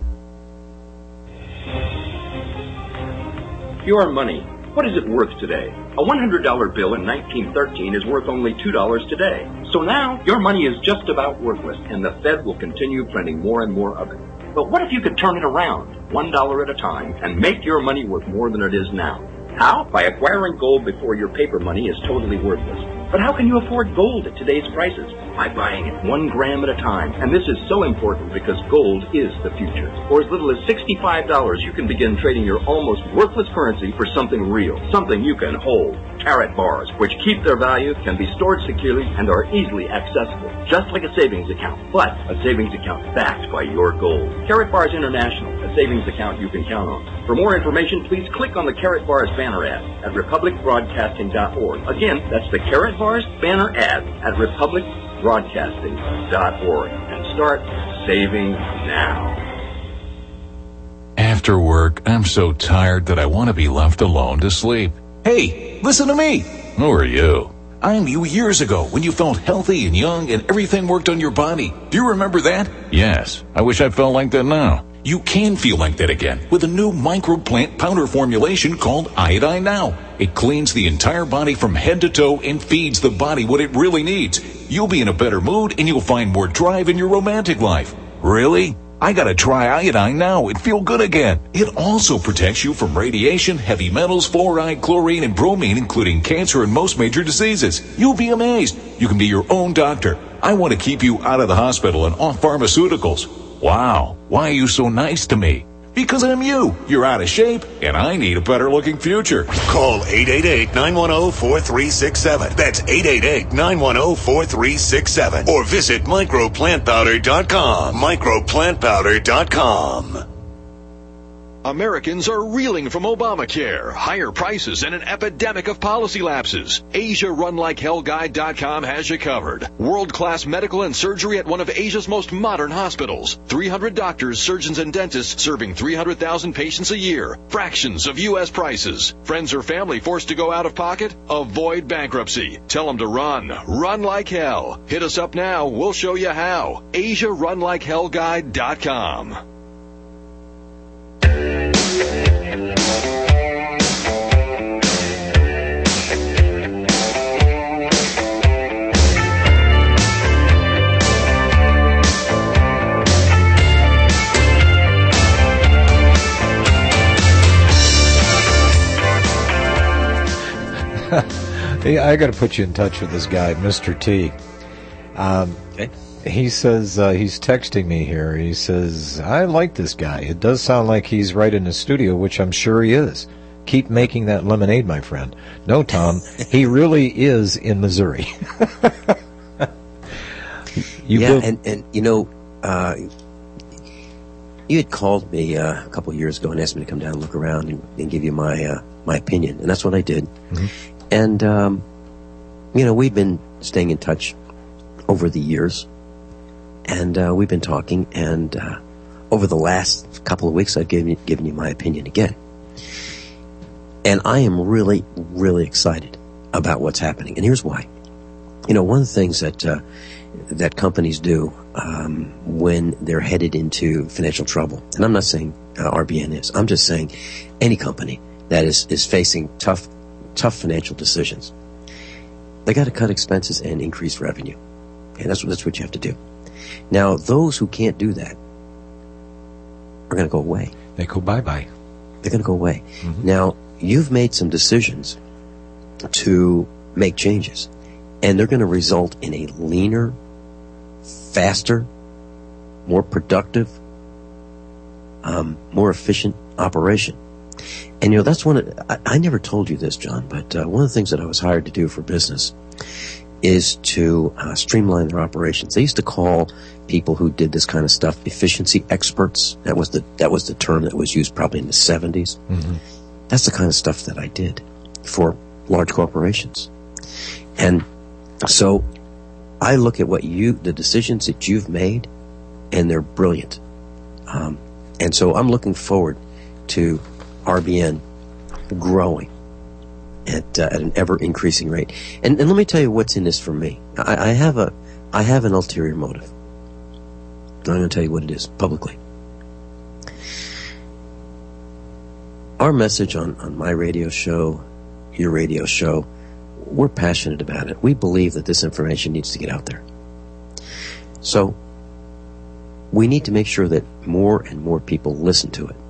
Your money. What is it worth today? A $100 bill in 1913 is worth only $2 today. So now, your money is just about worthless, and the Fed will continue printing more and more of it. But what if you could turn it around, $1 at a time, and make your money worth more than it is now? How? By acquiring gold before your paper money is totally worthless. But how can you afford gold at today's prices? By buying it 1 gram at a time. And this is so important because gold is the future. For as little as $65, you can begin trading your almost worthless currency for something real, something you can hold. Carrot bars, which keep their value, can be stored securely and are easily accessible, just like a savings account, but a savings account backed by your gold. Carrot Bars International, a savings account you can count on. For more information, please click on the Carrot Bars banner ad at republicbroadcasting.org. Again, that's the Carrot Bars banner ad at republicbroadcasting.org. And start saving now. After work, I'm so tired that I want to be left alone to sleep. Hey, listen to me. Who are you? I'm you years ago when you felt healthy and young and everything worked on your body. Do you remember that? Yes. I wish I felt like that now. You can feel like that again with a new microplant powder formulation called Iodine Now. It cleans the entire body from head to toe and feeds the body what it really needs. You'll be in a better mood and you'll find more drive in your romantic life. Really? I gotta try Iodine Now and feel good again. It also protects you from radiation, heavy metals, fluoride, chlorine, and bromine, including cancer and most major diseases. You'll be amazed. You can be your own doctor. I want to keep you out of the hospital and off pharmaceuticals. Wow. Why are you so nice to me? Because I'm you. You're out of shape, and I need a better-looking future. Call 888-910-4367. That's 888-910-4367. Or visit microplantpowder.com. Microplantpowder.com. Americans are reeling from Obamacare, higher prices, and an epidemic of policy lapses. AsiaRunLikeHellGuide.com has you covered. World-class medical and surgery at one of Asia's most modern hospitals. 300 doctors, surgeons, and dentists serving 300,000 patients a year. Fractions of U.S. prices. Friends or family forced to go out of pocket? Avoid bankruptcy. Tell them to run. Run like hell. Hit us up now. We'll show you how. AsiaRunLikeHellGuide.com. I got to put you in touch with this guy, Mr. T. Okay. He says, he's texting me here. He says, I like this guy. It does sound like he's right in the studio, which I'm sure he is. Keep making that lemonade, my friend. No, Tom, he really is in Missouri. And you know, you had called me a couple of years ago and asked me to come down and look around and give you my opinion, and that's what I did. Mm-hmm. And you know, we've been staying in touch over the years, and we've been talking, and over the last couple of weeks I've given you my opinion again. And I am really, really excited about what's happening. And here's why. You know, one of the things that companies do when they're headed into financial trouble, and I'm not saying RBN is, I'm just saying any company that is facing tough financial decisions, they got to cut expenses and increase revenue. And that's what you have to do. Now, those who can't do that are going to go away. They go bye-bye. They're going to go away. Mm-hmm. Now, you've made some decisions to make changes, and they're going to result in a leaner, faster, more productive, more efficient operation. And, you know, that's I never told you this, John, but one of the things that I was hired to do for business is to streamline their operations. They used to call people who did this kind of stuff efficiency experts. That was the term that was used probably in the 70s. Mm-hmm. That's the kind of stuff that I did for large corporations. And so I look at the decisions that you've made, and they're brilliant. And so I'm looking forward to RBN growing at an ever increasing rate. And let me tell you what's in this for me. I have an ulterior motive. I'm going to tell you what it is publicly. Our message on my radio show, your radio show, we're passionate about it. We believe that this information needs to get out there. So we need to make sure that more and more people listen to it.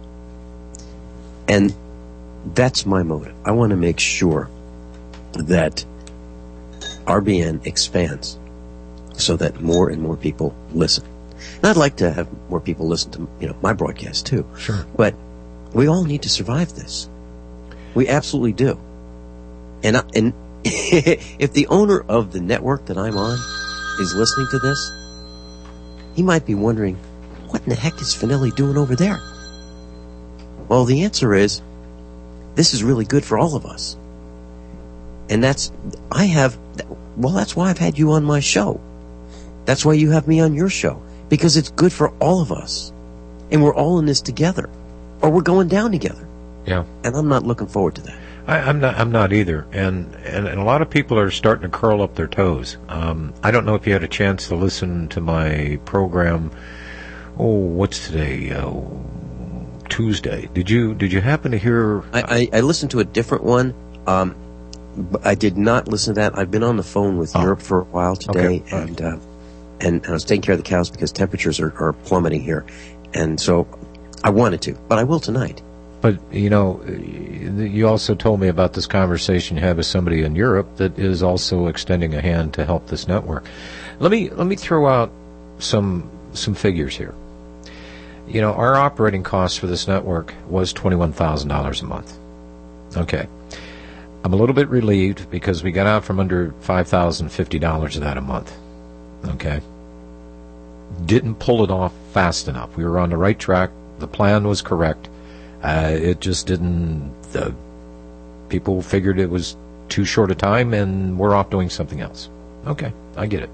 And that's my motive. I want to make sure that RBN expands so that more and more people listen. And I'd like to have more people listen to my broadcast too. Sure. But we all need to survive this. We absolutely do. And if the owner of the network that I'm on is listening to this, he might be wondering, what in the heck is Finelli doing over there? Well, the answer is, this is really good for all of us. And that's why I've had you on my show. That's why you have me on your show. Because it's good for all of us. And we're all in this together. Or we're going down together. Yeah. And I'm not looking forward to that. I'm not either. And a lot of people are starting to curl up their toes. I don't know if you had a chance to listen to my program. What's today? Tuesday. Did you happen to hear? I listened to a different one. I did not listen to that. I've been on the phone with Europe for a while today, okay. And I was taking care of the cows because temperatures are plummeting here, and so I wanted to, but I will tonight. But you also told me about this conversation you had with somebody in Europe that is also extending a hand to help this network. Let me throw out some figures here. Our operating cost for this network was $21,000 a month. Okay. I'm a little bit relieved because we got out from under $5,050 of that a month. Okay. Didn't pull it off fast enough. We were on the right track. The plan was correct. It just didn't. People figured it was too short a time and we're off doing something else. Okay. I get it.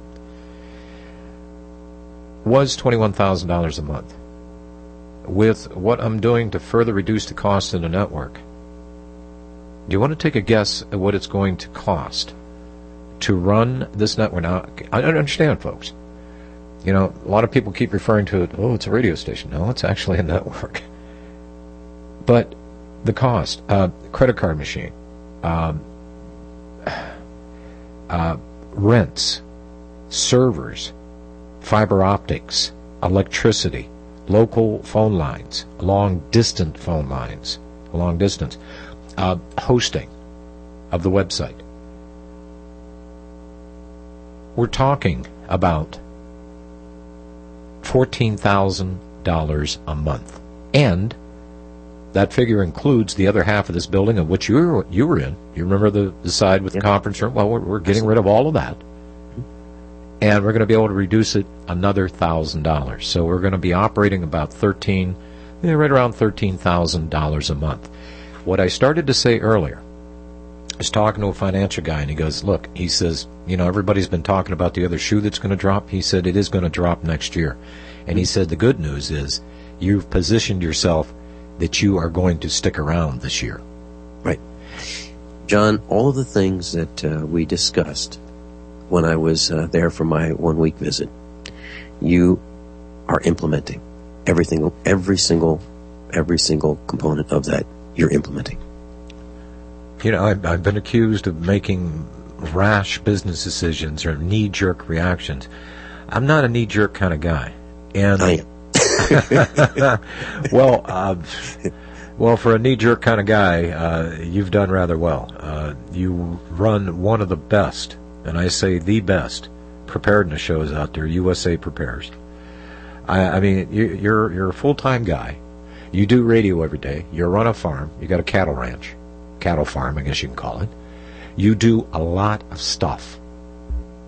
Was $21,000 a month. With what I'm doing to further reduce the cost of the network, do you want to take a guess at what it's going to cost to run this network? Now, I understand, folks. A lot of people keep referring to it, it's a radio station. No, it's actually a network. But the cost, credit card machine, rents, servers, fiber optics, electricity, local phone lines, long distance, hosting of the website. We're talking about $14,000 a month. And that figure includes the other half of this building of which you were in. You remember the side with the conference room? Well, we're getting rid of all of that. And we're going to be able to reduce it another $1,000. So we're going to be operating about right around $13,000 a month. What I started to say earlier, I was talking to a financial guy, and he goes, look, he says, everybody's been talking about the other shoe that's going to drop. He said it is going to drop next year. And he said the good news is you've positioned yourself that you are going to stick around this year. Right. John, all of the things that we discussed when I was there for my 1-week visit, you are implementing every single component of that. You're implementing. I've been accused of making rash business decisions or knee-jerk reactions. I'm not a knee-jerk kind of guy, and I am. Well, for a knee-jerk kind of guy, you've done rather well. You run one of the best. And I say the best preparedness shows out there. USA Prepares. I mean, you're a full-time guy. You do radio every day. You run a farm. You got a cattle ranch, cattle farm, I guess you can call it. You do a lot of stuff,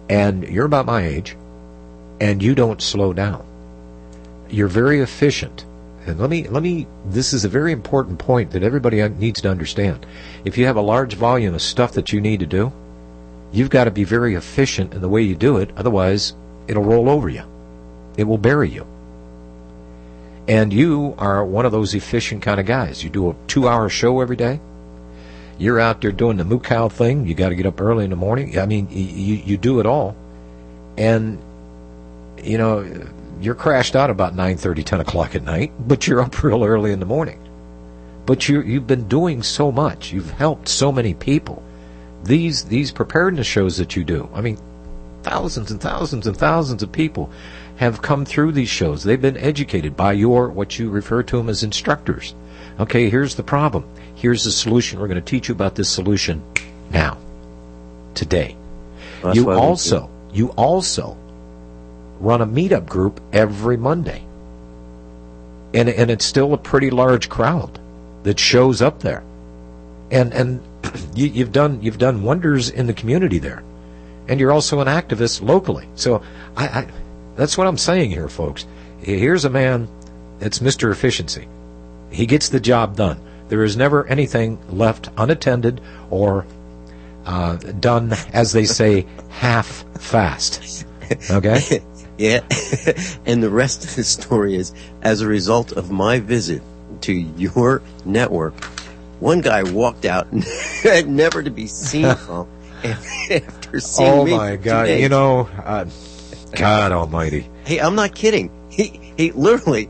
and you're about my age, and you don't slow down. You're very efficient. And let me, this is a very important point that everybody needs to understand. If you have a large volume of stuff that you need to do, you've got to be very efficient in the way you do it, otherwise it'll roll over you. It will bury you. And you are one of those efficient kind of guys. You do a 2-hour show every day. You're out there doing the moo cow thing. You got to get up early in the morning. I mean, you do it all. And, you know, you're crashed out about 9:30, 10 o'clock at night, but you're up real early in the morning. But you've been doing so much. You've helped so many people. These preparedness shows that you do, I mean, thousands and thousands and thousands of people have come through these shows. They've been educated by what you refer to them as instructors. Okay, here's the problem. Here's the solution. We're going to teach you about this solution now, today. Well, you also run a meetup group every Monday. And it's still a pretty large crowd that shows up there. And you've done wonders in the community there. And you're also an activist locally. So I that's what I'm saying here, folks. Here's a man that's Mr. Efficiency. He gets the job done. There is never anything left unattended or done, as they say, half-fast. Okay? Yeah. And the rest of the story is, as a result of my visit to your network, one guy walked out never to be seen from after seeing me. Oh, my God. You know, God almighty. Hey, I'm not kidding. He literally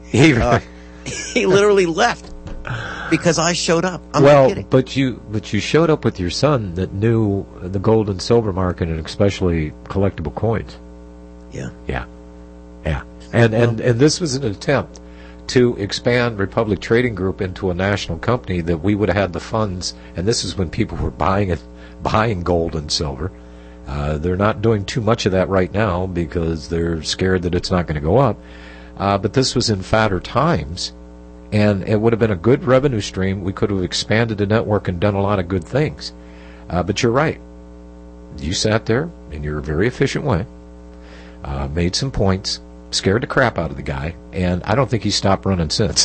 left because I showed up. I'm not kidding. But you showed up with your son that knew the gold and silver market and especially collectible coins. Yeah. Yeah. Yeah. And this was an attempt to expand Republic Trading Group into a national company that we would have had the funds, and this is when people were buying gold and silver. They're not doing too much of that right now because they're scared that it's not going to go up. But this was in fatter times, and it would have been a good revenue stream. We could have expanded the network and done a lot of good things. But you're right. You sat there in your very efficient way, made some points, scared the crap out of the guy, and I don't think he's stopped running since.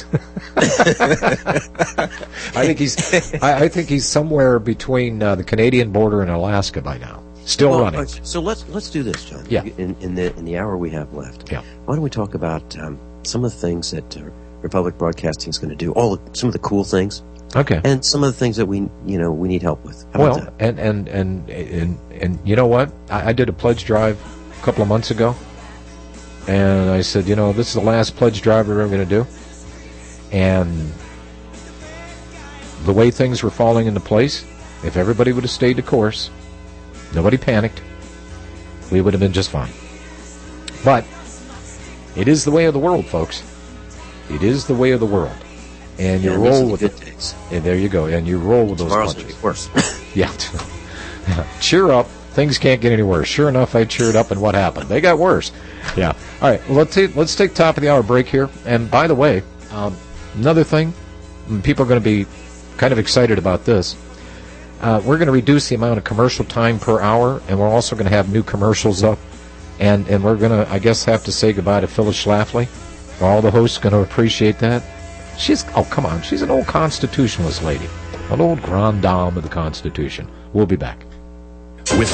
I think he's somewhere between the Canadian border and Alaska by now. Still running. So let's do this, John. Yeah. In the hour we have left. Yeah. Why don't we talk about some of the things that Republic Broadcasting is going to do? Some of the cool things. Okay. And some of the things that we need help with. How about that? And you know what? I did a pledge drive a couple of months ago, and I said, this is the last pledge drive we're ever going to do, and the way things were falling into place, if everybody would have stayed the course. Nobody panicked. We would have been just fine. But it is the way of the world, folks. It is the way of the world. And you roll with it. And there you go. And you roll with those punches. Tomorrow's worse. Yeah. Cheer up. Things can't get any worse. Sure enough, I cheered up, and what happened? They got worse. Yeah. All right. Well, let's take top of the hour break here. And by the way, another thing, people are going to be kind of excited about this. We're going to reduce the amount of commercial time per hour, and we're also going to have new commercials up. And we're going to, I guess, have to say goodbye to Phyllis Schlafly. All the hosts going to appreciate that. Come on, she's an old constitutionalist lady. An old grande dame of the Constitution. We'll be back. With